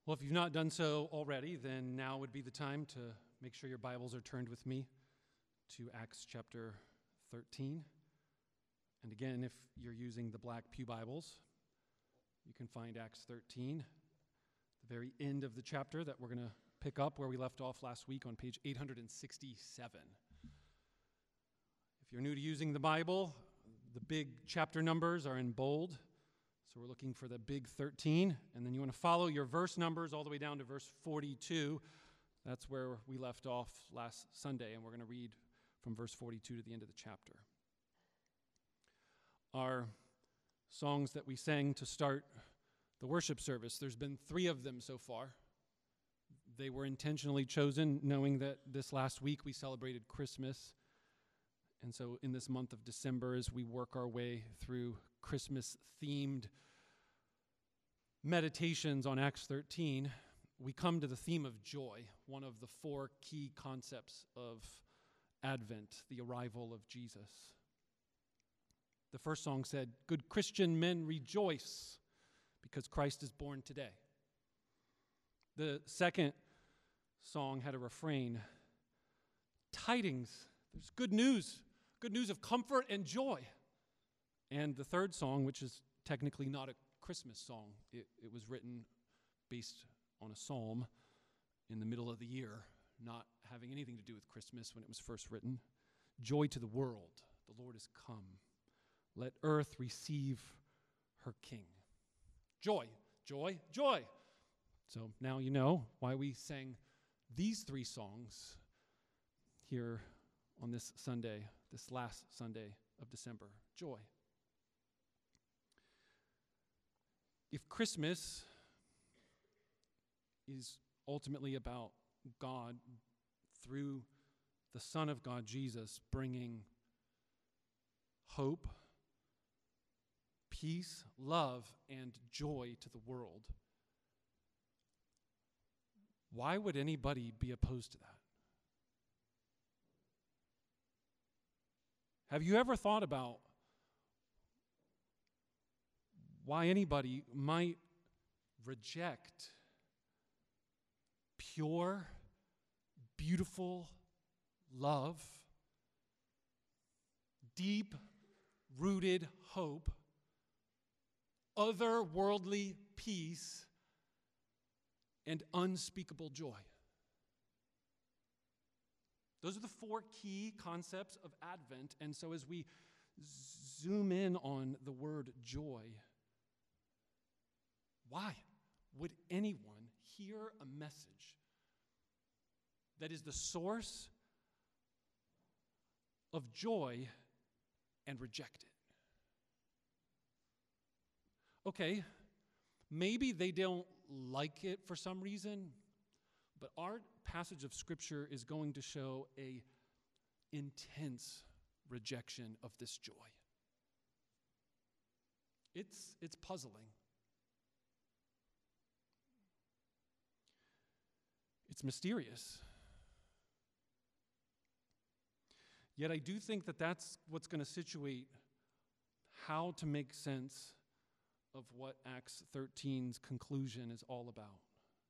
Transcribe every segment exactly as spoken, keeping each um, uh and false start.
Well, if you've not done so already, then now would be the time to make sure your Bibles are turned with me to Acts chapter thirteen. And again, if you're using the Black Pew Bibles, you can find Acts thirteen, the very end of the chapter that we're going to pick up where we left off last week on page eight hundred sixty-seven. If you're new to using the Bible, the big chapter numbers are in bold. So we're looking for the big thirteen, and then you want to follow your verse numbers all the way down to verse forty-two. That's where we left off last Sunday, and we're going to read from verse forty-two to the end of the chapter. Our songs that we sang to start the worship service, there's been three of them so far. They were intentionally chosen knowing that this last week we celebrated Christmas. And so in this month of December, as we work our way through Christmas-themed meditations on Acts thirteen, we come to the theme of joy, one of the four key concepts of Advent, the arrival of Jesus. The first song said, "Good Christian men rejoice because Christ is born today." The second song had a refrain, "Tidings, there's good news, good news of comfort and joy." And the third song, which is technically not a Christmas song, it, it was written based on a psalm in the middle of the year, not having anything to do with Christmas when it was first written. "Joy to the world, the Lord is come. Let earth receive her King." Joy, joy, joy. So now you know why we sang these three songs here on this Sunday, this last Sunday of December. Joy. If Christmas is ultimately about God through the Son of God, Jesus, bringing hope, peace, love, and joy to the world, why would anybody be opposed to that? Have you ever thought about why anybody might reject pure, beautiful love, deep-rooted hope, otherworldly peace, and unspeakable joy? Those are the four key concepts of Advent. And so as we zoom in on the word joy, why would anyone hear a message that is the source of joy and reject it? Okay, maybe they don't like it for some reason, but our passage of Scripture is going to show a intense rejection of this joy. It's, it's puzzling. It's mysterious. Yet I do think that that's what's going to situate how to make sense of what Acts thirteen's conclusion is all about.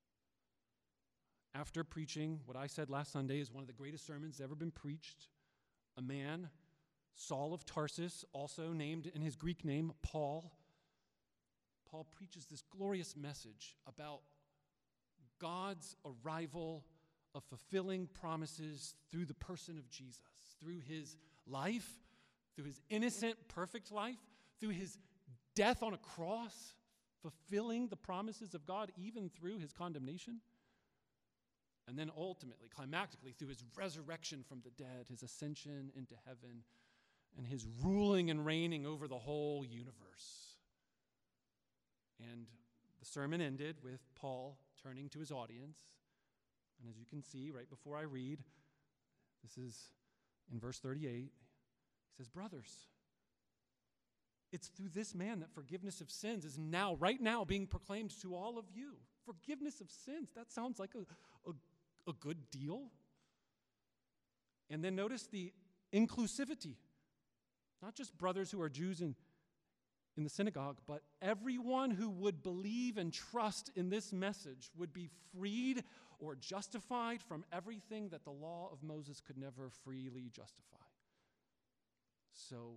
After preaching what I said last Sunday is one of the greatest sermons ever been preached, a man, Saul of Tarsus, also named in his Greek name Paul, Paul preaches this glorious message about God's arrival of fulfilling promises through the person of Jesus, through his life, through his innocent, perfect life, through his death on a cross, fulfilling the promises of God even through his condemnation. And then ultimately, climactically, through his resurrection from the dead, his ascension into heaven, and his ruling and reigning over the whole universe. And the sermon ended with Paul turning to his audience. And as you can see right before I read, this is in verse thirty-eight, he says, "Brothers, it's through this man that forgiveness of sins is now, right now, being proclaimed to all of you." Forgiveness of sins. That sounds like a, a, a good deal. And then notice the inclusivity. Not just brothers who are Jews and in the synagogue, but everyone who would believe and trust in this message would be freed or justified from everything that the law of Moses could never freely justify. So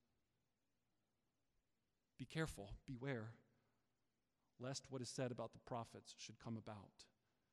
be careful, beware, lest what is said about the prophets should come about.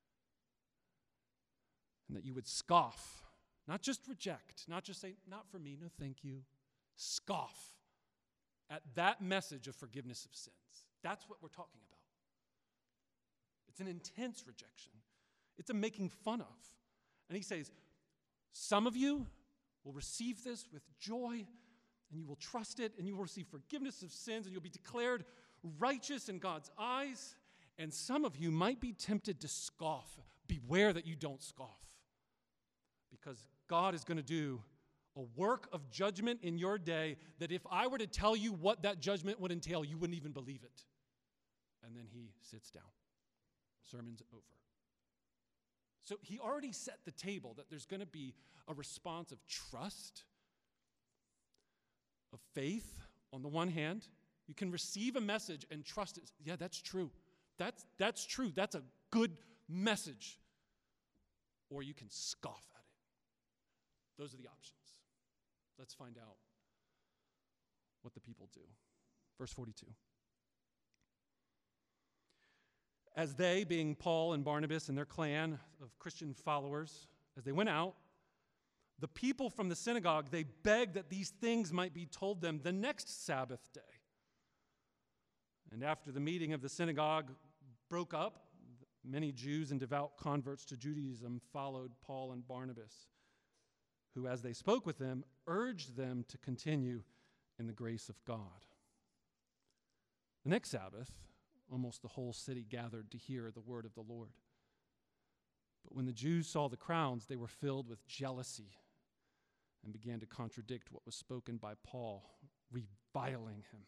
And that you would scoff, not just reject, not just say, not for me, no thank you. Scoff at that message of forgiveness of sins. That's what we're talking about. It's an intense rejection. It's a making fun of. And he says, some of you will receive this with joy, and you will trust it, and you will receive forgiveness of sins, and you'll be declared righteous in God's eyes. And some of you might be tempted to scoff. Beware that you don't scoff. Because God is going to do a work of judgment in your day that if I were to tell you what that judgment would entail, you wouldn't even believe it. And then he sits down. Sermon's over. So he already set the table that there's going to be a response of trust, of faith on the one hand. You can receive a message and trust it. Yeah, that's true. That's, that's true. That's a good message. Or you can scoff at it. Those are the options. Let's find out what the people do. Verse forty-two. As they, being Paul and Barnabas and their clan of Christian followers, as they went out, the people from the synagogue, they begged that these things might be told them the next Sabbath day. And after the meeting of the synagogue broke up, many Jews and devout converts to Judaism followed Paul and Barnabas, who, as they spoke with them, urged them to continue in the grace of God. The next Sabbath, almost the whole city gathered to hear the word of the Lord. But when the Jews saw the crowds, they were filled with jealousy and began to contradict what was spoken by Paul, reviling him.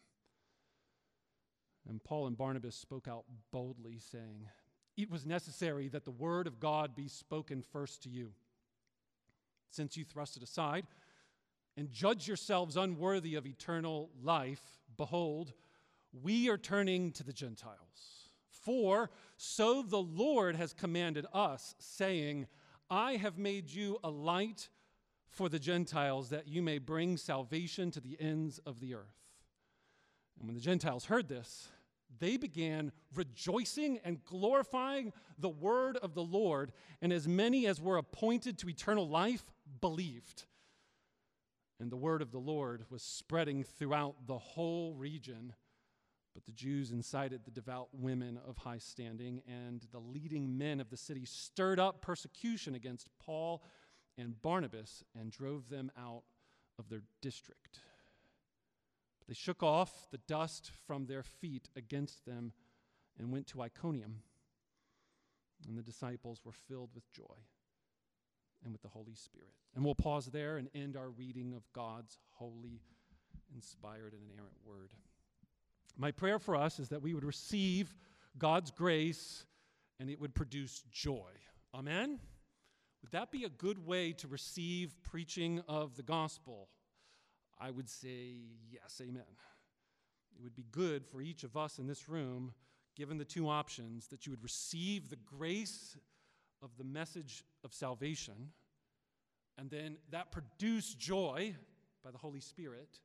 And Paul and Barnabas spoke out boldly, saying, "It was necessary that the word of God be spoken first to you. Since you thrust it aside and judge yourselves unworthy of eternal life, behold, we are turning to the Gentiles. For so the Lord has commanded us, saying, I have made you a light for the Gentiles, that you may bring salvation to the ends of the earth." And when the Gentiles heard this, they began rejoicing and glorifying the word of the Lord, and as many as were appointed to eternal life believed. And the word of the Lord was spreading throughout the whole region. But the Jews incited the devout women of high standing, and the leading men of the city stirred up persecution against Paul and Barnabas and drove them out of their district. But they shook off the dust from their feet against them and went to Iconium. And the disciples were filled with joy and with the Holy Spirit. And we'll pause there and end our reading of God's holy, inspired, and inerrant word. My prayer for us is that we would receive God's grace and it would produce joy. Amen? Would that be a good way to receive preaching of the gospel? I would say yes, amen. It would be good for each of us in this room, given the two options, that you would receive the grace of the message of salvation, and then that produce joy by the Holy Spirit,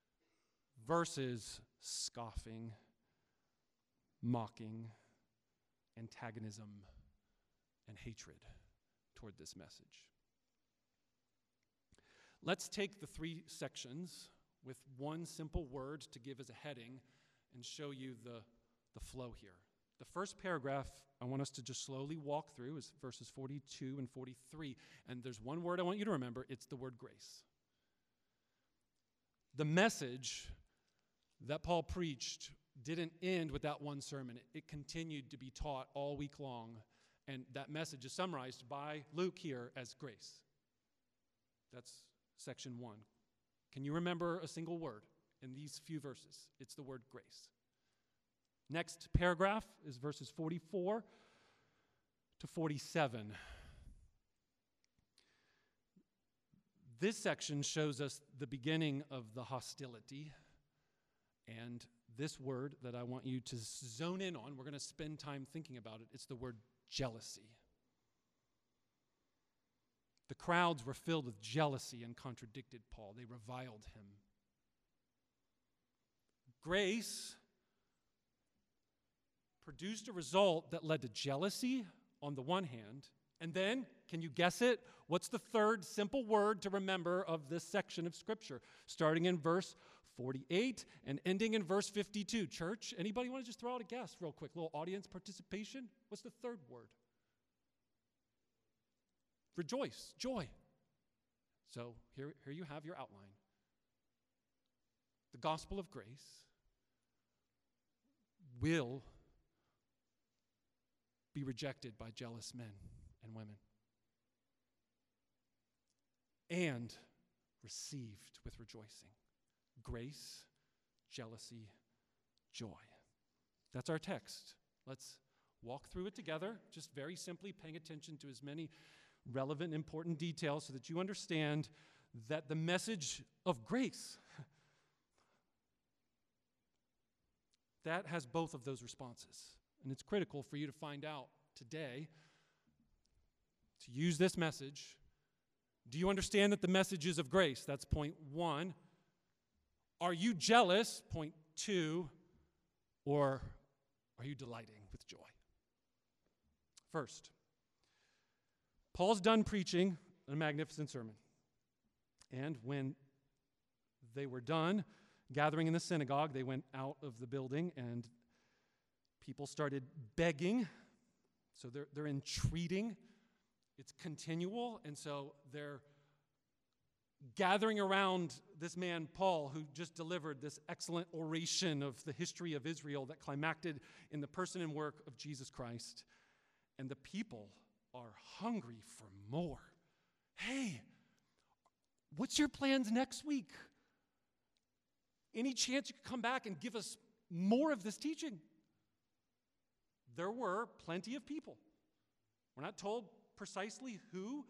versus scoffing, mocking, antagonism, and hatred toward this message. Let's take the three sections with one simple word to give as a heading and show you the, the flow here. The first paragraph I want us to just slowly walk through is verses forty-two and forty-three. And there's one word I want you to remember. It's the word grace. The message that Paul preached didn't end with that one sermon. It, it continued to be taught all week long. And that message is summarized by Luke here as grace. That's section one. Can you remember a single word in these few verses? It's the word grace. Next paragraph is verses forty-four to forty-seven. This section shows us the beginning of the hostility and this word that I want you to zone in on. We're going to spend time thinking about it. It's the word jealousy. The crowds were filled with jealousy and contradicted Paul. They reviled him. Grace produced a result that led to jealousy on the one hand, and then, can you guess it? What's the third simple word to remember of this section of Scripture? Starting in verse forty-eight and ending in verse fifty-two. Church, anybody want to just throw out a guess real quick? A little audience participation? What's the third word? Rejoice, joy. So here, here you have your outline. The gospel of grace will be rejected by jealous men and women and received with rejoicing. Grace, jealousy, joy. That's our text. Let's walk through it together, just very simply paying attention to as many relevant, important details so that you understand that the message of grace, that has both of those responses. And it's critical for you to find out today, to use this message. Do you understand that the message is of grace? That's point one. Are you jealous? Point two. Or are you delighting with joy? First, Paul's done preaching a magnificent sermon. And when they were done gathering in the synagogue, they went out of the building and people started begging. So they're, they're entreating. It's continual. And so they're gathering around this man, Paul, who just delivered this excellent oration of the history of Israel that climacted in the person and work of Jesus Christ. And the people are hungry for more. Hey, what's your plans next week? Any chance you could come back and give us more of this teaching? There were plenty of people. We're not told precisely who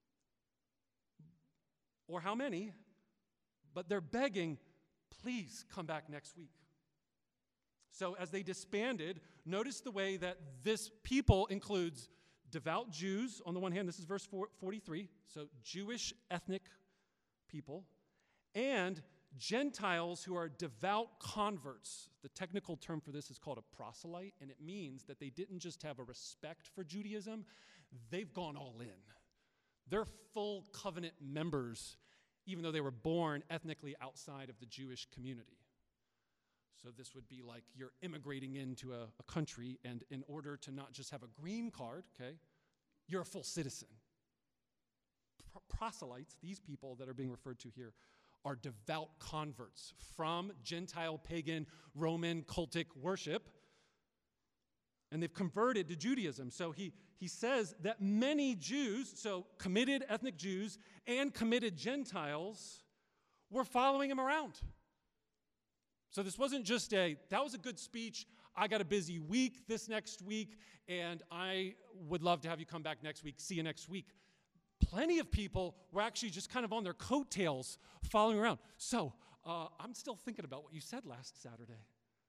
or how many, but they're begging, please come back next week. So as they disbanded, notice the way that this people includes devout Jews, on the one hand, this is verse forty-three, so Jewish ethnic people, and Gentiles who are devout converts. The technical term for this is called a proselyte, and it means that they didn't just have a respect for Judaism, they've gone all in. They're full covenant members, even though they were born ethnically outside of the Jewish community. So this would be like you're immigrating into a, a country, and in order to not just have a green card, okay, you're a full citizen. Pro- proselytes, these people that are being referred to here, are devout converts from Gentile, pagan, Roman, cultic worship, and they've converted to Judaism. So he, he says that many Jews, so committed ethnic Jews and committed Gentiles, were following him around. So this wasn't just a, that was a good speech, I got a busy week this next week, and I would love to have you come back next week, see you next week. Plenty of people were actually just kind of on their coattails following around. So uh, I'm still thinking about what you said last Saturday.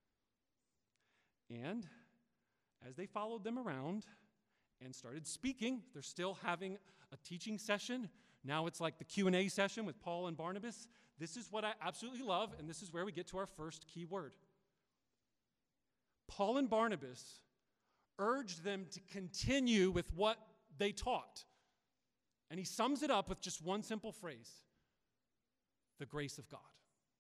And as they followed them around and started speaking, they're still having a teaching session. Now it's like the Q and A session with Paul and Barnabas. This is what I absolutely love, and this is where we get to our first key word. Paul and Barnabas urged them to continue with what they taught. And he sums it up with just one simple phrase: the grace of God.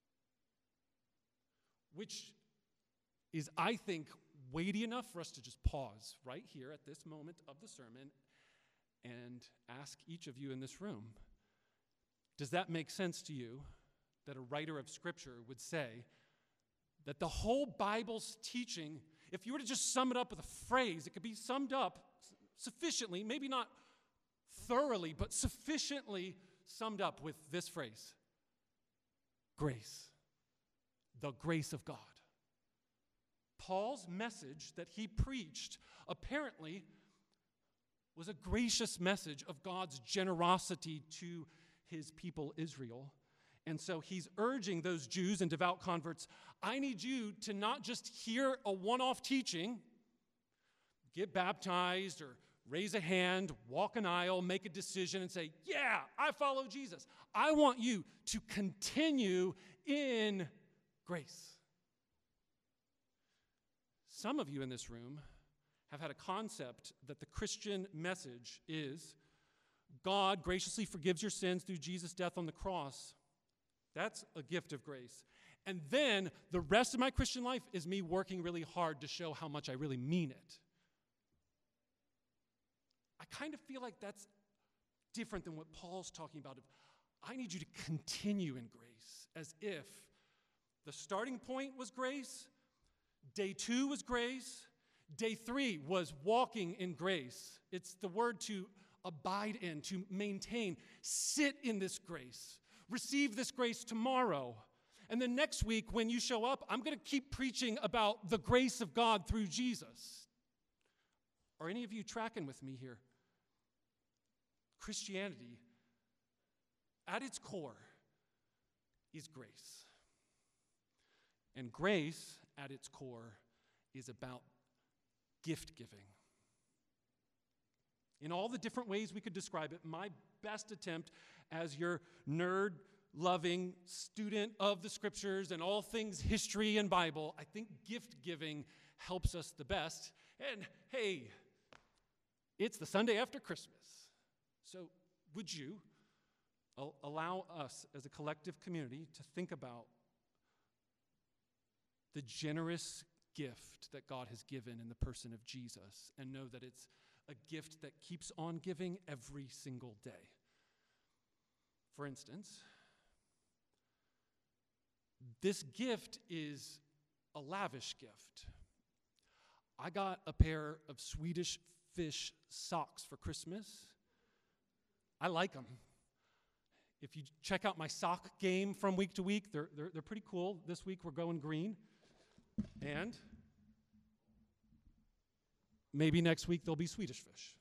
Which is, I think, weighty enough for us to just pause right here at this moment of the sermon and ask each of you in this room, does that make sense to you that a writer of Scripture would say that the whole Bible's teaching, if you were to just sum it up with a phrase, it could be summed up sufficiently, maybe not thoroughly, but sufficiently summed up with this phrase: grace, the grace of God. Paul's message that he preached apparently was a gracious message of God's generosity to his people Israel. And so he's urging those Jews and devout converts, I need you to not just hear a one-off teaching, get baptized or raise a hand, walk an aisle, make a decision and say, yeah, I follow Jesus. I want you to continue in grace. Some of you in this room have had a concept that the Christian message is God graciously forgives your sins through Jesus' death on the cross. That's a gift of grace. And then the rest of my Christian life is me working really hard to show how much I really mean it. I kind of feel like that's different than what Paul's talking about. I need you to continue in grace, as if the starting point was grace, day two was grace, day three was walking in grace. It's the word to abide in, to maintain, sit in this grace, receive this grace tomorrow. And then next week when you show up, I'm going to keep preaching about the grace of God through Jesus. Are any of you tracking with me here? Christianity, at its core, is grace. And grace, at its core, is about gift giving. In all the different ways we could describe it, my best attempt as your nerd-loving student of the Scriptures and all things history and Bible, I think gift giving helps us the best. And hey, it's the Sunday after Christmas. So would you al- allow us as a collective community to think about the generous gift that God has given in the person of Jesus and know that it's a gift that keeps on giving every single day? For instance, this gift is a lavish gift. I got a pair of Swedish fish socks for Christmas. I like them. If you check out my sock game from week to week, they're, they're, they're pretty cool. This week we're going green. And maybe next week there'll be Swedish fish.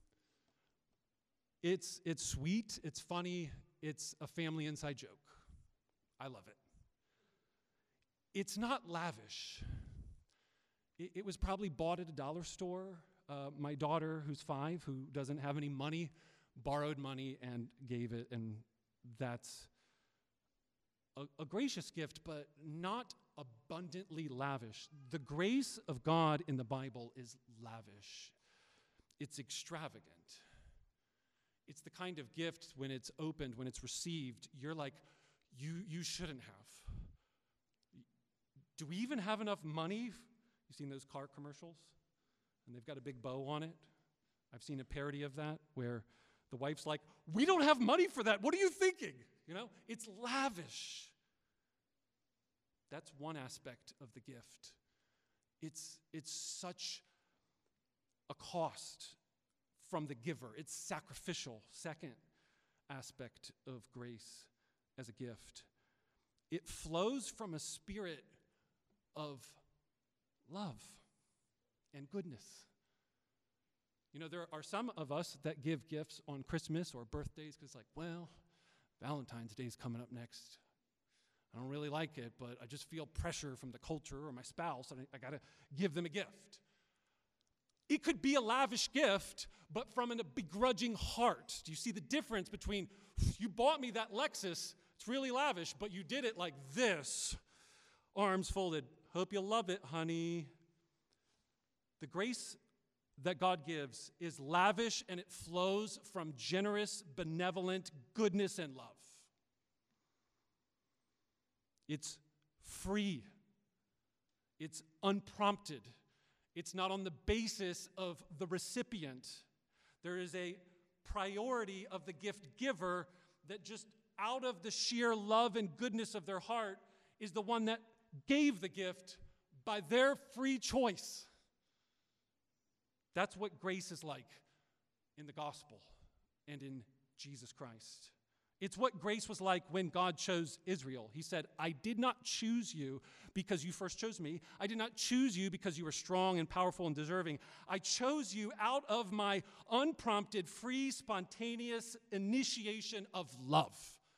It's, it's sweet, it's funny, it's a family inside joke. I love it. It's not lavish. It, it was probably bought at a dollar store. Uh, my daughter, who's five, who doesn't have any money, borrowed money and gave it, and that's a, a gracious gift, but not abundantly lavish. The grace of God in the Bible is lavish. It's extravagant. It's the kind of gift when it's opened, when it's received, you're like, you, you shouldn't have. Do we even have enough money? You've seen those car commercials? And they've got a big bow on it. I've seen a parody of that where the wife's like, we don't have money for that. What are you thinking? You know, it's lavish. That's one aspect of the gift. It's, it's such a cost from the giver. It's sacrificial. Second aspect of grace as a gift. It flows from a spirit of love and goodness. You know, there are some of us that give gifts on Christmas or birthdays because, like, well, Valentine's Day is coming up next. I don't really like it, but I just feel pressure from the culture or my spouse, and I, I got to give them a gift. It could be a lavish gift, but from a begrudging heart. Do you see the difference between, you bought me that Lexus, it's really lavish, but you did it like this, arms folded. Hope you love it, honey. The grace that God gives is lavish, and it flows from generous, benevolent goodness and love. It's free. It's unprompted. It's not on the basis of the recipient. There is a priority of the gift giver that just out of the sheer love and goodness of their heart is the one that gave the gift by their free choice. That's what grace is like in the gospel and in Jesus Christ. It's what grace was like when God chose Israel. He said, I did not choose you because you first chose me. I did not choose you because you were strong and powerful and deserving. I chose you out of my unprompted, free, spontaneous initiation of love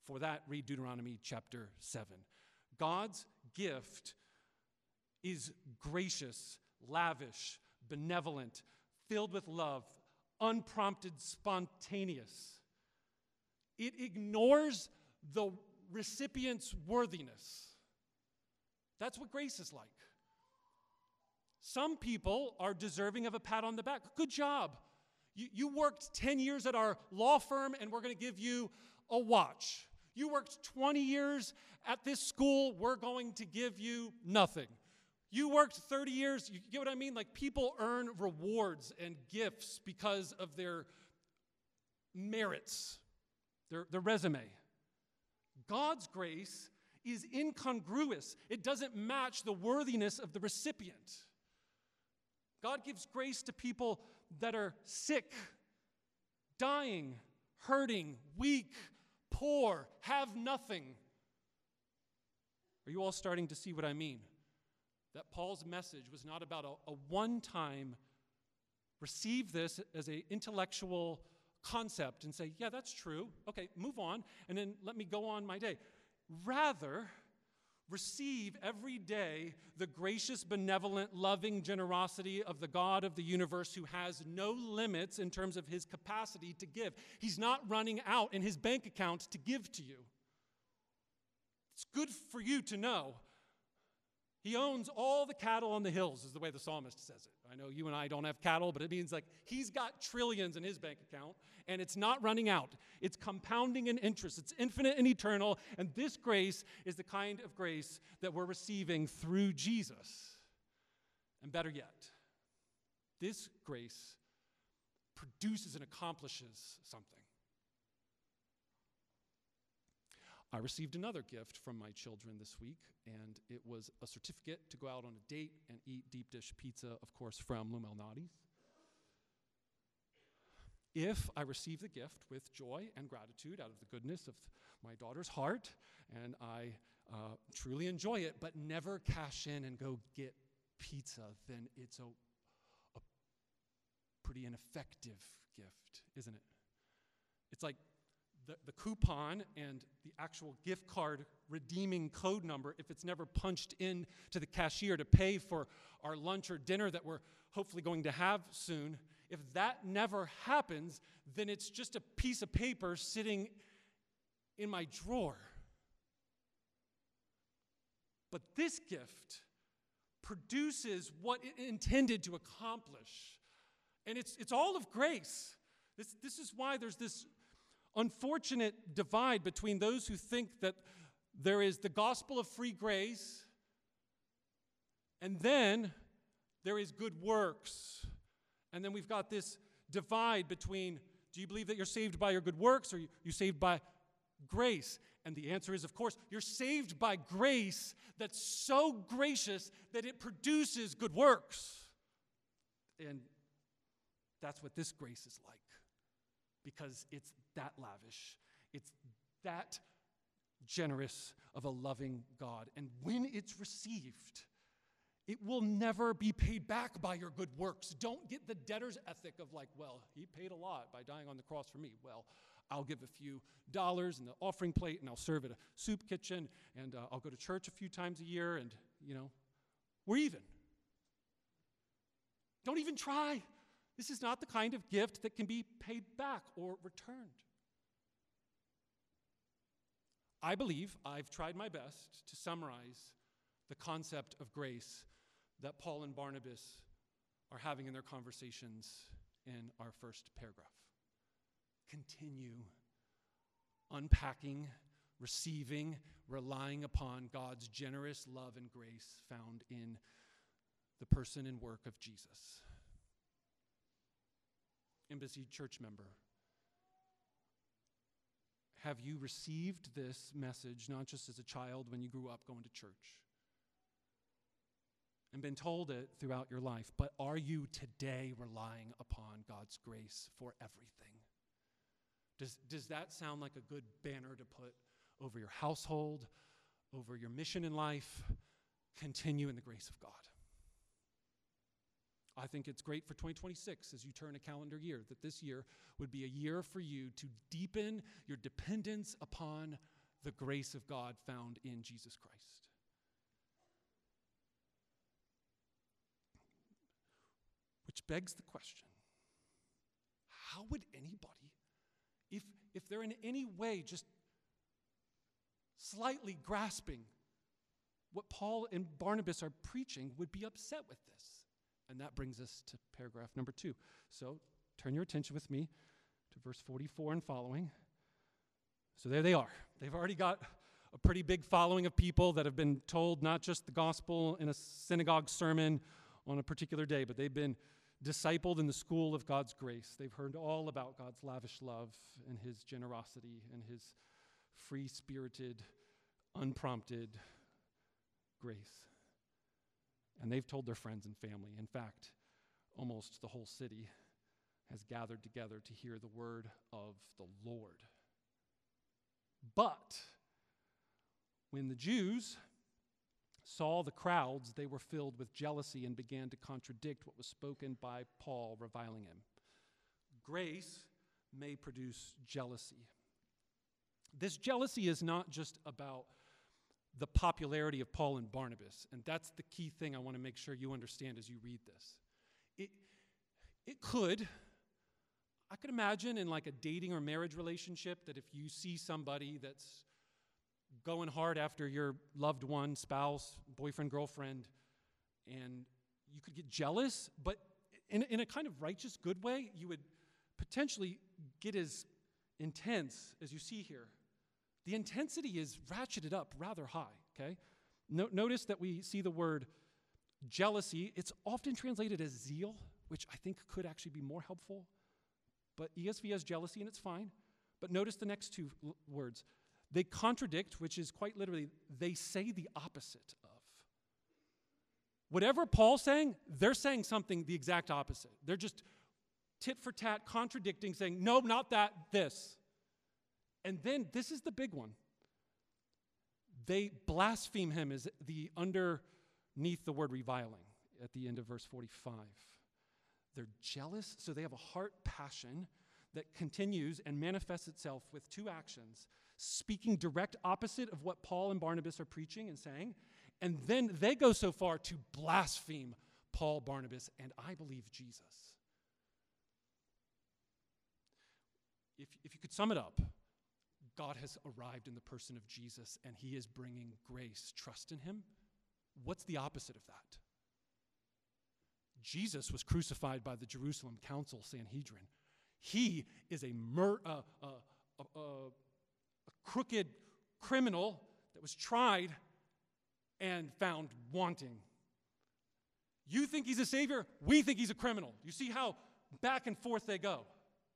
For that, read Deuteronomy chapter seven. God's gift is gracious, lavish, benevolent, filled with love, unprompted, spontaneous. It ignores the recipient's worthiness. That's what grace is like. Some people are deserving of a pat on the back. Good job. You, you worked ten years at our law firm, and we're going to give you a watch. You worked twenty years at this school, we're going to give you nothing. You worked thirty years, you get what I mean? Like, people earn rewards and gifts because of their merits, their, their resume. God's grace is incongruous. It doesn't match the worthiness of the recipient. God gives grace to people that are sick, dying, hurting, weak, poor, have nothing. Are you all starting to see what I mean? That Paul's message was not about a, a one-time receive this as an intellectual concept and say, yeah, that's true. Okay, move on, and then let me go on my day. Rather, receive every day the gracious, benevolent, loving generosity of the God of the universe who has no limits in terms of his capacity to give. He's not running out in his bank account to give to you. It's good for you to know. He owns all the cattle on the hills, is the way the psalmist says it. I know you and I don't have cattle, but it means like he's got trillions in his bank account, and it's not running out. It's compounding in interest. It's infinite and eternal, and this grace is the kind of grace that we're receiving through Jesus. And better yet, this grace produces and accomplishes something. I received another gift from my children this week, and it was a certificate to go out on a date and eat deep dish pizza, of course, from Lou Malnati's. If I receive the gift with joy and gratitude out of the goodness of my daughter's heart, and I uh, truly enjoy it, but never cash in and go get pizza, then it's a, a pretty ineffective gift, isn't it? It's like The, the coupon and the actual gift card redeeming code number, if it's never punched in to the cashier to pay for our lunch or dinner that we're hopefully going to have soon, if that never happens, then it's just a piece of paper sitting in my drawer. But this gift produces what it intended to accomplish. And it's, it's all of grace. This, this is why there's this unfortunate divide between those who think that there is the gospel of free grace and then there is good works. And then we've got this divide between, do you believe that you're saved by your good works or are you saved by grace? And the answer is, of course, you're saved by grace that's so gracious that it produces good works. And that's what this grace is like. Because it's that lavish. It's that generous of a loving God. And when it's received, it will never be paid back by your good works. Don't get the debtor's ethic of like, well, he paid a lot by dying on the cross for me. Well, I'll give a few dollars in the offering plate, and I'll serve at a soup kitchen, and uh, I'll go to church a few times a year, and, you know, we're even. Don't even try. This is not the kind of gift that can be paid back or returned. I believe I've tried my best to summarize the concept of grace that Paul and Barnabas are having in their conversations in our first paragraph. Continue unpacking, receiving, relying upon God's generous love and grace found in the person and work of Jesus. Embassy church member, have you received this message not just as a child when you grew up going to church and been told it throughout your life, but are you today relying upon God's grace for everything? Does, does that sound like a good banner to put over your household, over your mission in life? Continue in the grace of God. I think it's great for twenty twenty-six as you turn a calendar year, that this year would be a year for you to deepen your dependence upon the grace of God found in Jesus Christ. Which begs the question, how would anybody, if, if they're in any way just slightly grasping what Paul and Barnabas are preaching, would be upset with this? And that brings us to paragraph number two. So turn your attention with me to verse forty-four and following. So there they are. They've already got a pretty big following of people that have been told not just the gospel in a synagogue sermon on a particular day, but they've been discipled in the school of God's grace. They've heard all about God's lavish love and his generosity and his free-spirited, unprompted grace. And they've told their friends and family. In fact, almost the whole city has gathered together to hear the word of the Lord. But when the Jews saw the crowds, they were filled with jealousy and began to contradict what was spoken by Paul, reviling him. Grace may produce jealousy. This jealousy is not just about the popularity of Paul and Barnabas, and that's the key thing I want to make sure you understand as you read this. It, it could, I could imagine in like a dating or marriage relationship that if you see somebody that's going hard after your loved one, spouse, boyfriend, girlfriend, and you could get jealous, but in, in a kind of righteous, good way, you would potentially get as intense as you see here. The intensity is ratcheted up rather high, okay? No, notice that we see the word jealousy. It's often translated as zeal, which I think could actually be more helpful. But E S V has jealousy, and it's fine. But notice the next two l- words. They contradict, which is quite literally, they say the opposite of. Whatever Paul's saying, they're saying something the exact opposite. They're just tit for tat, contradicting, saying, no, not that, this. And then, this is the big one. They blaspheme him as the underneath the word reviling at the end of verse forty-five. They're jealous, so they have a heart passion that continues and manifests itself with two actions, speaking direct opposite of what Paul and Barnabas are preaching and saying, and then they go so far to blaspheme Paul, Barnabas, and I believe Jesus. If, if you could sum it up, God has arrived in the person of Jesus, and he is bringing grace. Trust in him. What's the opposite of that? Jesus was crucified by the Jerusalem Council, Sanhedrin. He is a, mur- uh, uh, uh, uh, a crooked criminal that was tried and found wanting. You think he's a savior? We think he's a criminal. You see how back and forth they go.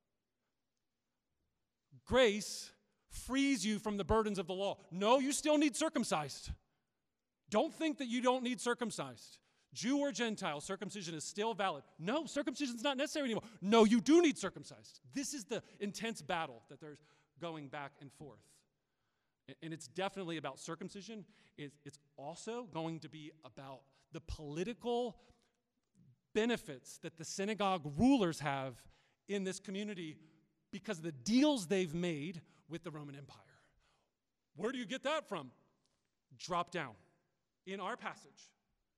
Grace frees you from the burdens of the law. No, you still need circumcised. Don't think that you don't need circumcised. Jew or Gentile, circumcision is still valid. No, circumcision is not necessary anymore. No, you do need circumcised. This is the intense battle that they're going back and forth. And it's definitely about circumcision. It's also going to be about the political benefits that the synagogue rulers have in this community because of the deals they've made with the Roman Empire. Where do you get that from? Drop down in our passage.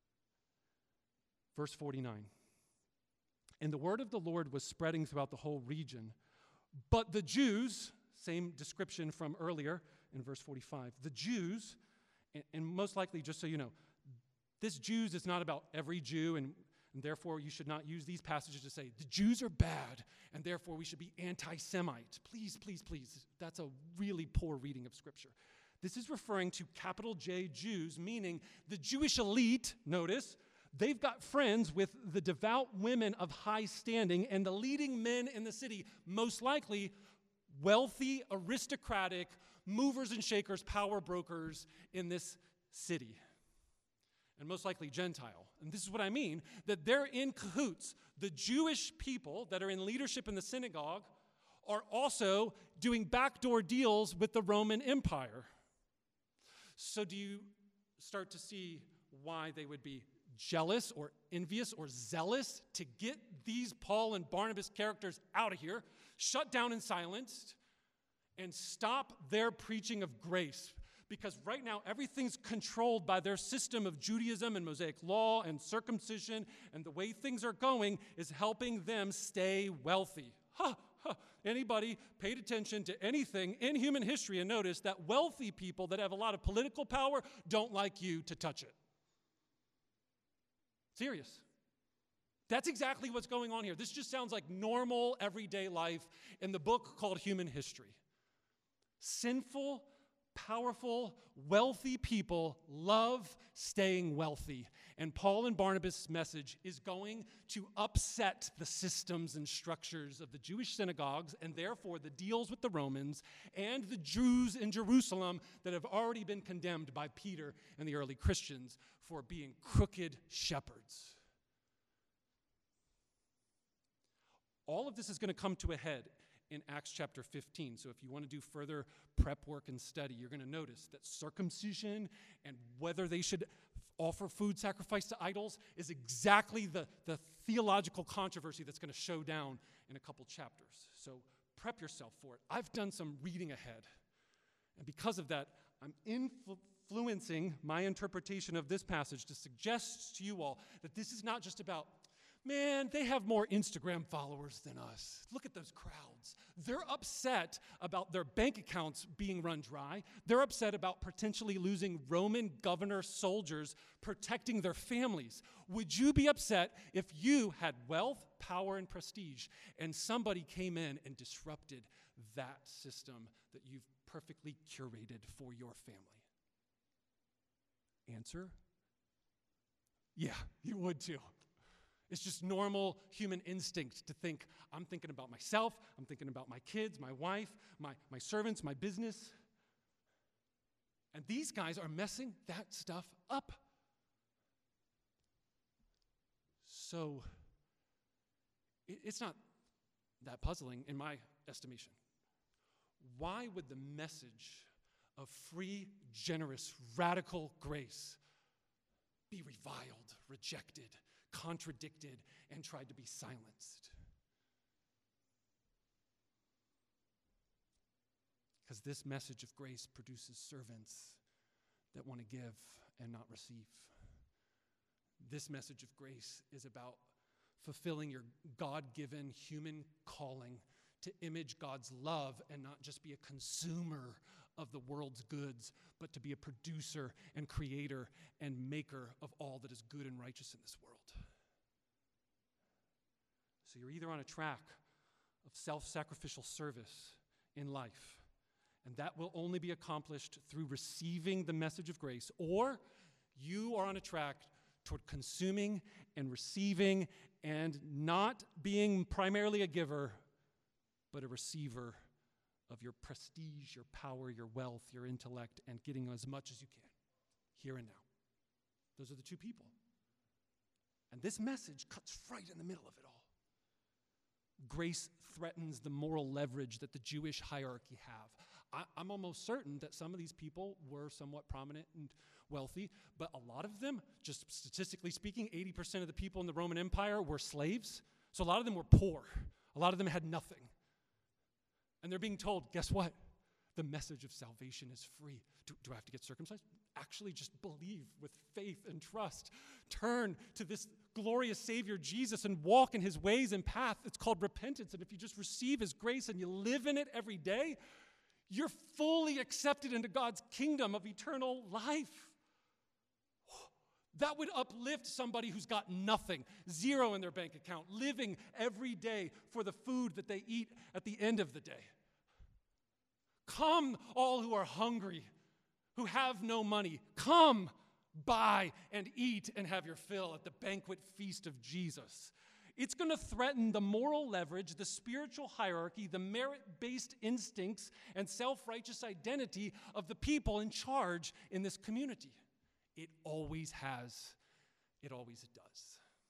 Verse forty-nine. And the word of the Lord was spreading throughout the whole region. But the Jews, same description from earlier in verse forty-five, the Jews, and, and most likely, just so you know, this Jews is not about every Jew, and, and therefore you should not use these passages to say, the Jews are bad, and therefore we should be anti-Semite. Please, please, please. That's a really poor reading of Scripture. This is referring to capital J Jews, meaning the Jewish elite, notice, they've got friends with the devout women of high standing and the leading men in the city, most likely wealthy, aristocratic, movers and shakers, power brokers in this city. And most likely Gentile. And this is what I mean, that they're in cahoots. The Jewish people that are in leadership in the synagogue are also doing backdoor deals with the Roman Empire. So do you start to see why they would be jealous or envious or zealous to get these Paul and Barnabas characters out of here, shut down and silenced, and stop their preaching of grace. Because right now, everything's controlled by their system of Judaism and Mosaic law and circumcision, and the way things are going is helping them stay wealthy. Ha, ha. Anybody paid attention to anything in human history and noticed that wealthy people that have a lot of political power don't like you to touch it. Serious. That's exactly what's going on here. This just sounds like normal, everyday life in the book called Human History. Sinful, powerful, wealthy people love staying wealthy. And Paul and Barnabas' message is going to upset the systems and structures of the Jewish synagogues and therefore the deals with the Romans and the Jews in Jerusalem that have already been condemned by Peter and the early Christians for being crooked shepherds. All of this is going to come to a head in Acts chapter fifteen. So if you want to do further prep work and study, you're going to notice that circumcision and whether they should offer food sacrifice to idols is exactly the, the theological controversy that's going to show down in a couple chapters. So prep yourself for it. I've done some reading ahead. And because of that, I'm influencing my interpretation of this passage to suggest to you all that this is not just about, man, they have more Instagram followers than us. Look at those crowds. They're upset about their bank accounts being run dry. They're upset about potentially losing Roman governor soldiers protecting their families. Would you be upset if you had wealth, power, and prestige, and somebody came in and disrupted that system that you've perfectly curated for your family? Answer? Yeah, you would too. It's just normal human instinct to think, I'm thinking about myself, I'm thinking about my kids, my wife, my, my servants, my business. And these guys are messing that stuff up. So it, it's not that puzzling in my estimation. Why would the message of free, generous, radical grace be reviled, rejected, contradicted, and tried to be silenced? Because this message of grace produces servants that want to give and not receive. This message of grace is about fulfilling your God-given human calling to image God's love and not just be a consumer of the world's goods, but to be a producer and creator and maker of all that is good and righteous in this world. So you're either on a track of self-sacrificial service in life, and that will only be accomplished through receiving the message of grace, or you are on a track toward consuming and receiving and not being primarily a giver, but a receiver of your prestige, your power, your wealth, your intellect, and getting as much as you can, here and now. Those are the two people. And this message cuts right in the middle of it all. Grace threatens the moral leverage that the Jewish hierarchy have. I, I'm almost certain that some of these people were somewhat prominent and wealthy, but a lot of them, just statistically speaking, eighty percent of the people in the Roman Empire were slaves. So a lot of them were poor. A lot of them had nothing. And they're being told, guess what? The message of salvation is free. Do, do I have to get circumcised? Actually, just believe with faith and trust. Turn to this glorious Savior, Jesus, and walk in his ways and path. It's called repentance. And if you just receive his grace and you live in it every day, you're fully accepted into God's kingdom of eternal life. That would uplift somebody who's got nothing, zero in their bank account, living every day for the food that they eat at the end of the day. Come, all who are hungry, who have no money. Come, buy and eat and have your fill at the banquet feast of Jesus. It's going to threaten the moral leverage, the spiritual hierarchy, the merit-based instincts, and self-righteous identity of the people in charge in this community. It always has. It always does.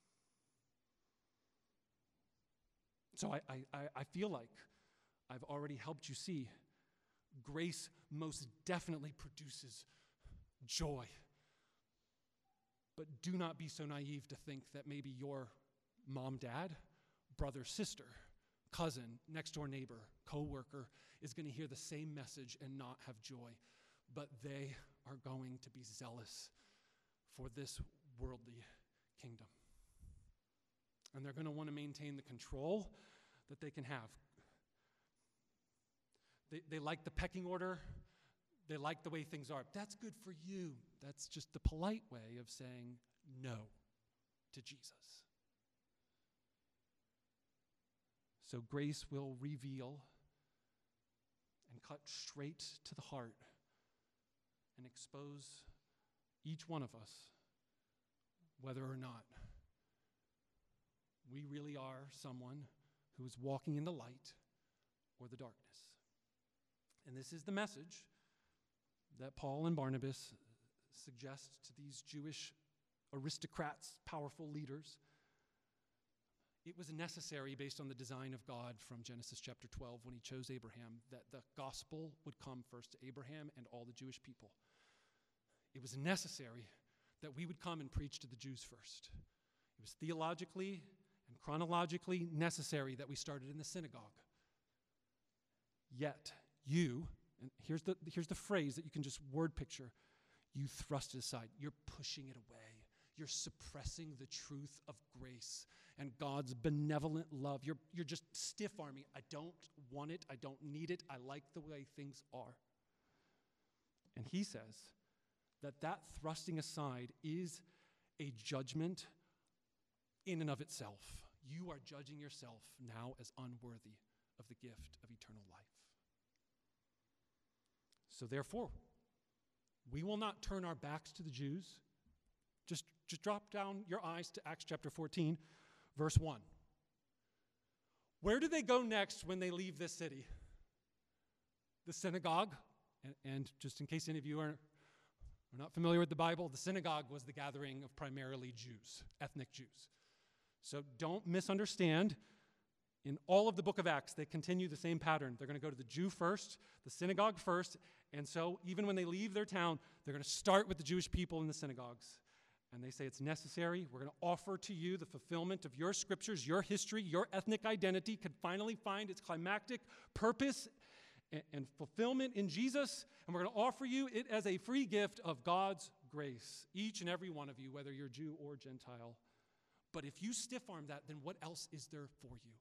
So I, I, I feel like I've already helped you see grace most definitely produces joy. But do not be so naive to think that maybe your mom, dad, brother, sister cousin, next door neighbor, coworker is going to hear the same message and not have joy, but they are going to be zealous for this worldly kingdom. And they're going to want to maintain the control that they can have. They, they like the pecking order. They like the way things are. That's good for you. That's just the polite way of saying no to Jesus. So grace will reveal and cut straight to the heart and expose each one of us, whether or not we really are someone who is walking in the light or the darkness. And this is the message that Paul and Barnabas suggest to these Jewish aristocrats, powerful leaders. It was necessary, based on the design of God from Genesis chapter twelve, when he chose Abraham, that the gospel would come first to Abraham and all the Jewish people. It was necessary that we would come and preach to the Jews first. It was theologically and chronologically necessary that we started in the synagogue. Yet you, and here's the, here's the phrase that you can just word picture, you thrust it aside. You're pushing it away. You're suppressing the truth of grace and God's benevolent love. You're, you're just stiff-arming. I don't want it. I don't need it. I like the way things are. And he says that that thrusting aside is a judgment in and of itself. You are judging yourself now as unworthy of the gift of eternal life. So therefore, we will not turn our backs to the Jews. Just, just drop down your eyes to Acts chapter fourteen, verse one. Where do they go next when they leave this city? The synagogue. And, and just in case any of you are, are not familiar with the Bible, the synagogue was the gathering of primarily Jews, ethnic Jews. So don't misunderstand. In all of the book of Acts, they continue the same pattern. They're going to go to the Jew first, the synagogue first, and so even when they leave their town, they're going to start with the Jewish people in the synagogues. And they say it's necessary. We're going to offer to you the fulfillment of your scriptures, your history, your ethnic identity could finally find its climactic purpose and, and fulfillment in Jesus. And we're going to offer you it as a free gift of God's grace, each and every one of you, whether you're Jew or Gentile. But if you stiff-arm that, then what else is there for you?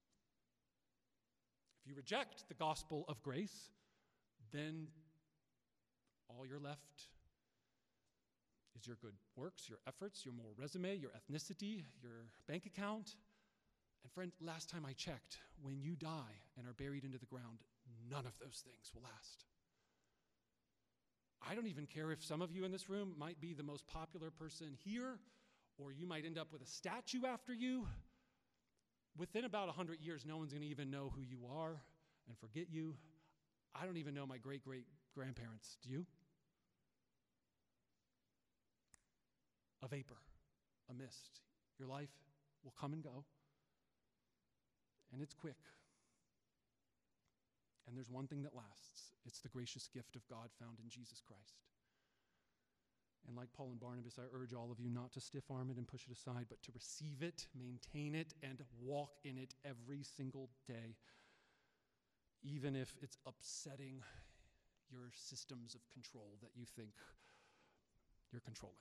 If you reject the gospel of grace, then all you're left is your good works, your efforts, your moral resume, your ethnicity, your bank account. And friend, last time I checked, when you die and are buried into the ground, none of those things will last. I don't even care if some of you in this room might be the most popular person here, or you might end up with a statue after you. Within about one hundred years, no one's going to even know who you are and forget you. I don't even know my great-great-grandparents. Do you? A vapor, a mist. Your life will come and go, and it's quick. And there's one thing that lasts. It's the gracious gift of God found in Jesus Christ. And like Paul and Barnabas, I urge all of you not to stiff-arm it and push it aside, but to receive it, maintain it, and walk in it every single day, even if it's upsetting your systems of control that you think you're controlling.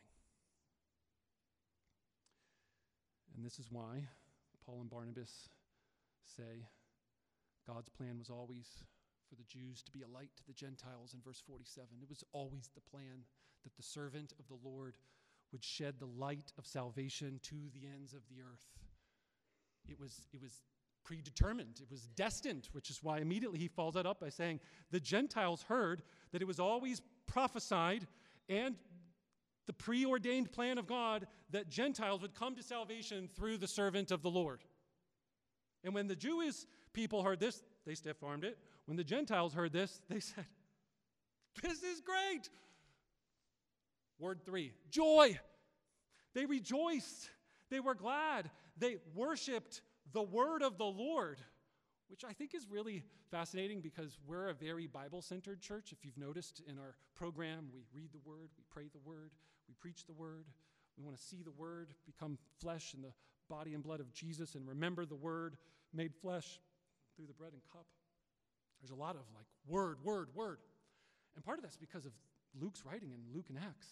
And this is why Paul and Barnabas say God's plan was always for the Jews to be a light to the Gentiles in verse forty-seven. It was always the plan that the servant of the Lord would shed the light of salvation to the ends of the earth. It was, it was predetermined. It was destined, which is why immediately he follows that up by saying, the Gentiles heard that it was always prophesied and the preordained plan of God that Gentiles would come to salvation through the servant of the Lord. And when the Jewish people heard this, they stiff-armed it. When the Gentiles heard this, they said, this is great. Word three, joy. They rejoiced. They were glad. They worshiped the word of the Lord, which I think is really fascinating because we're a very Bible-centered church. If you've noticed in our program, we read the word, we pray the word, we preach the word. We want to see the word become flesh in the body and blood of Jesus and remember the word made flesh. through the bread and cup. There's a lot of like word, word, word. And part of that's because of Luke's writing in Luke and Acts.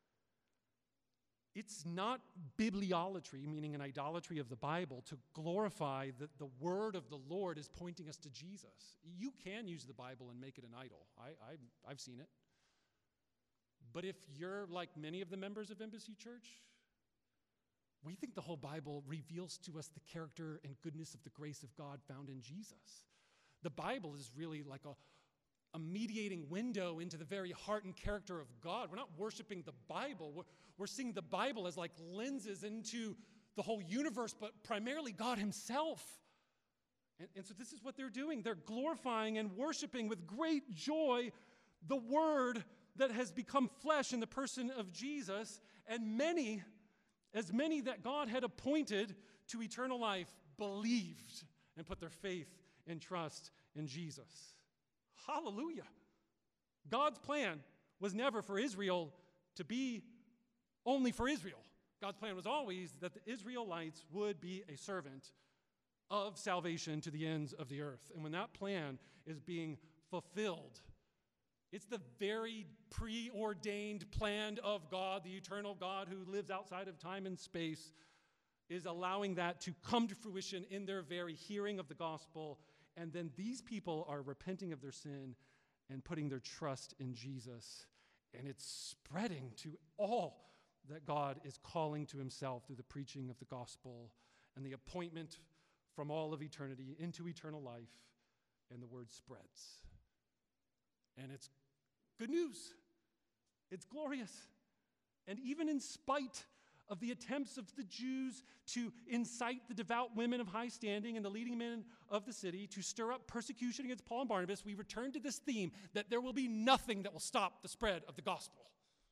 It's not bibliolatry, meaning an idolatry of the Bible, to glorify that the word of the Lord is pointing us to Jesus. You can use the Bible and make it an idol. I, I, I've seen it. But if you're like many of the members of Embassy Church, we think the whole Bible reveals to us the character and goodness of the grace of God found in Jesus. The Bible is really like a a mediating window into the very heart and character of God. We're not worshiping the Bible. We're, we're seeing the Bible as like lenses into the whole universe, but primarily God himself. And, and so this is what they're doing. They're glorifying and worshiping with great joy the Word that has become flesh in the person of Jesus, and many, as many that God had appointed to eternal life, believed and put their faith and trust in Jesus. Hallelujah. God's plan was never for Israel to be only for Israel. God's plan was always that the Israelites would be a servant of salvation to the ends of the earth. And when that plan is being fulfilled, it's the very preordained plan of God, the eternal God who lives outside of time and space, is allowing that to come to fruition in their very hearing of the gospel. And then these people are repenting of their sin and putting their trust in Jesus. And it's spreading to all that God is calling to himself through the preaching of the gospel and the appointment from all of eternity into eternal life. And the word spreads. And it's good news. It's glorious. And even in spite of the attempts of the Jews to incite the devout women of high standing and the leading men of the city to stir up persecution against Paul and Barnabas, we return to this theme that there will be nothing that will stop the spread of the gospel.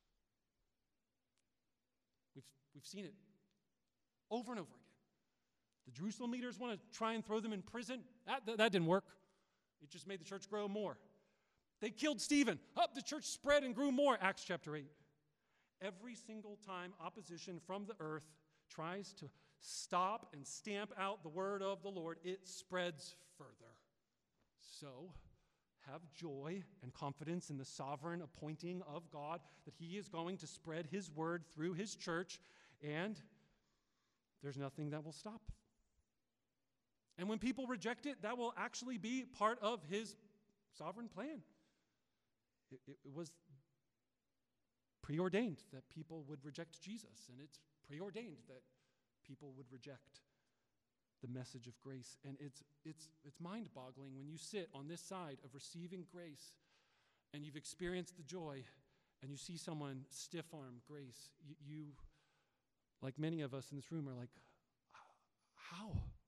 We've, we've seen it over and over again. The Jerusalem leaders want to try and throw them in prison. That, that, that didn't work. It just made the church grow more. They killed Stephen. Up, the church spread and grew more. Acts chapter eight. Every single time opposition from the earth tries to stop and stamp out the word of the Lord, it spreads further. So, have joy and confidence in the sovereign appointing of God that he is going to spread his word through his church, and there's nothing that will stop. And when people reject it, that will actually be part of his sovereign plan. It, it, it was preordained that people would reject Jesus, and it's preordained that people would reject the message of grace. And it's it's it's mind-boggling when you sit on this side of receiving grace and you've experienced the joy and you see someone stiff-arm grace. You, you, like many of us in this room, are like, how?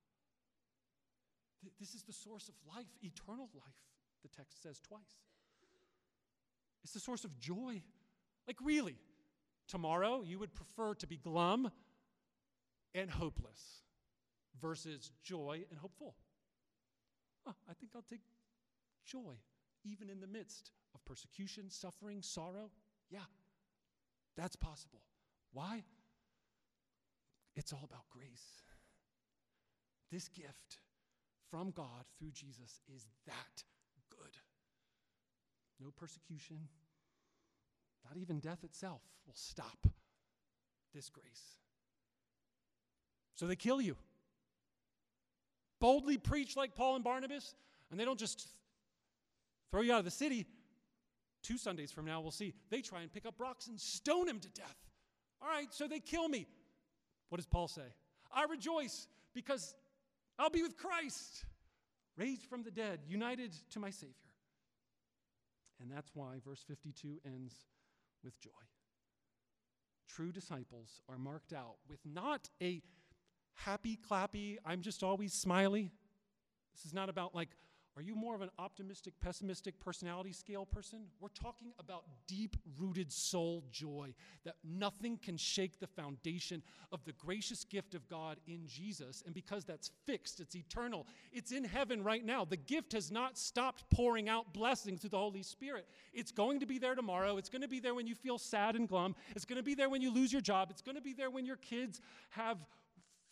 Th- this is the source of life, eternal life, the text says twice. It's the source of joy. Like really, tomorrow you would prefer to be glum and hopeless versus joy and hopeful. Oh, I think I'll take joy even in the midst of persecution, suffering, sorrow. Yeah, that's possible. Why? It's all about grace. This gift from God through Jesus is that good. No persecution, not even death itself will stop this grace. So they kill you. Boldly preach like Paul and Barnabas, and they don't just throw you out of the city. Two Sundays from now, we'll see. They try and pick up rocks and stone him to death. All right, so they kill me. What does Paul say? I rejoice because I'll be with Christ, raised from the dead, united to my Savior. And that's why verse fifty-two ends with joy. True disciples are marked out with not a happy, clappy, I'm just always smiley. This is not about like, are you more of an optimistic, pessimistic personality scale person? We're talking about deep-rooted soul joy, that nothing can shake the foundation of the gracious gift of God in Jesus. And because that's fixed, it's eternal, it's in heaven right now. The gift has not stopped pouring out blessings through the Holy Spirit. It's going to be there tomorrow. It's going to be there when you feel sad and glum. It's going to be there when you lose your job. It's going to be there when your kids have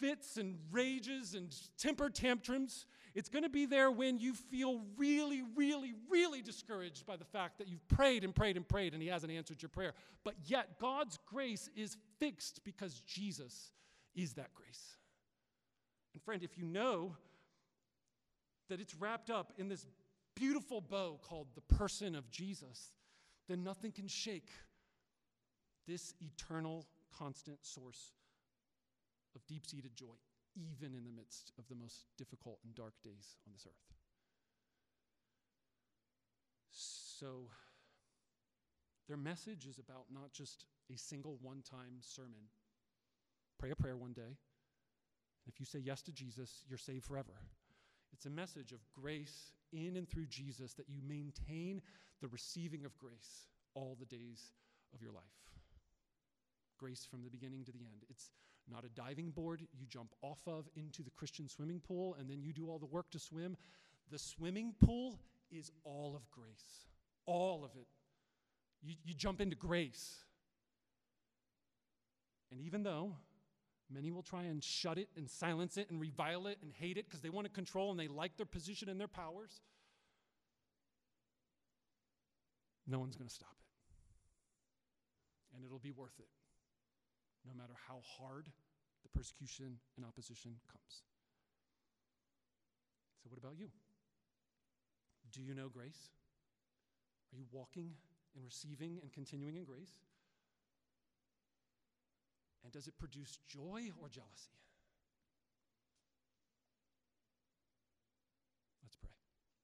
fits and rages and temper tantrums. It's going to be there when you feel really, really, really discouraged by the fact that you've prayed and prayed and prayed and he hasn't answered your prayer. But yet God's grace is fixed because Jesus is that grace. And friend, if you know that it's wrapped up in this beautiful bow called the person of Jesus, then nothing can shake this eternal, constant source of deep-seated joy, even in the midst of the most difficult and dark days on this earth. So, their message is about not just a single one-time sermon. Pray a prayer one day, and if you say yes to Jesus, you're saved forever. It's a message of grace in and through Jesus that you maintain the receiving of grace all the days of your life. Grace from the beginning to the end. It's not a diving board you jump off of into the Christian swimming pool and then you do all the work to swim. The swimming pool is all of grace. All of it. You, you jump into grace. And even though many will try and shut it and silence it and revile it and hate it because they want to control and they like their position and their powers, no one's going to stop it. And it'll be worth it, no matter how hard the persecution and opposition comes. So what about you? Do you know grace? Are you walking and receiving and continuing in grace? And does it produce joy or jealousy? Let's pray.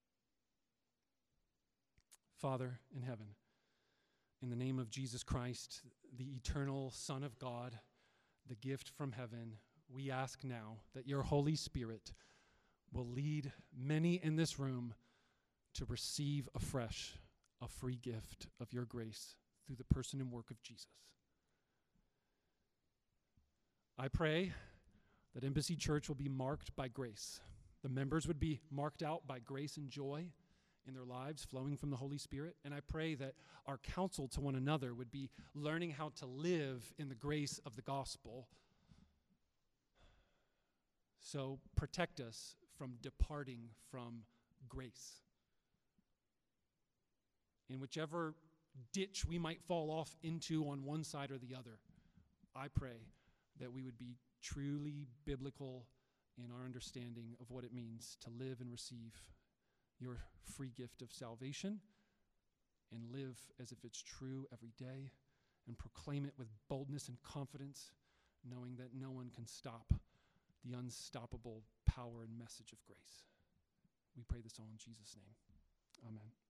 Father in heaven, in the name of Jesus Christ, the eternal Son of God, the gift from heaven, we ask now that your Holy Spirit will lead many in this room to receive afresh a free gift of your grace through the person and work of Jesus. I pray that Embassy Church will be marked by grace. The members would be marked out by grace and joy in their lives flowing from the Holy Spirit. And I pray that our counsel to one another would be learning how to live in the grace of the gospel. So protect us from departing from grace. In whichever ditch we might fall off into on one side or the other, I pray that we would be truly biblical in our understanding of what it means to live and receive your free gift of salvation and live as if it's true every day and proclaim it with boldness and confidence, knowing that no one can stop the unstoppable power and message of grace. We pray this all in Jesus' name. Amen.